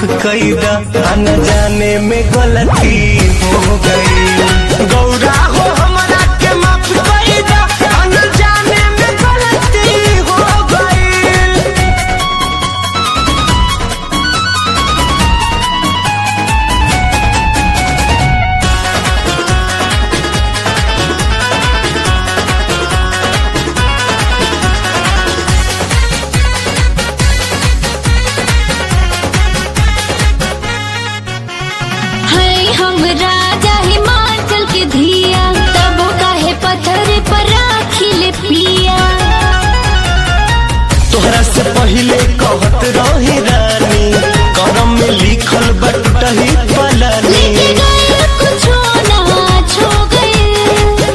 कैदा, न जाने में गलती हो गई। गौरा हो हमरा के माफ कैदा, न जाने में गलती हो गई। हम राजा हिमाचल के धिया, तब काहे पत्थर पर राखिले पिया। तोहरा से पहले कहत रही रानी, करम में लिखल बटही पलानी। कुछो ना छो गए।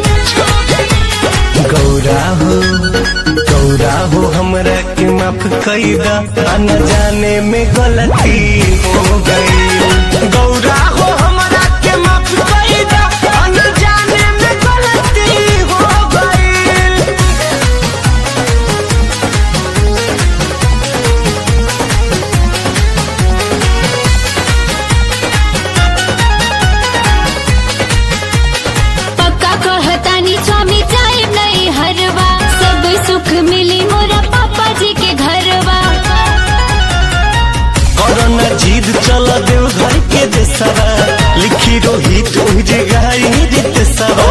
गौरा हो हमरा के माफ कैदा, न जाने में गलती हो गई। गौरा हो हमरा के माफ कैदा, न जाने में गलती हो गई। पक्का कहतानी स्वामी जाए नहीं हरवा, सब सुख मिली मोरा पापा जी के घरवा। कोरोना जीद चल देव घर के देसवा, लिखी रोहित उज गई रित सवा।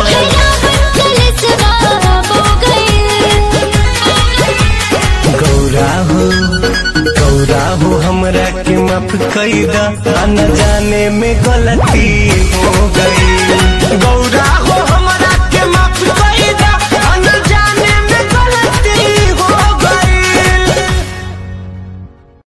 गौरा हो हमरा के माफ कैदा, न जाने में गलती हो गई। गौरा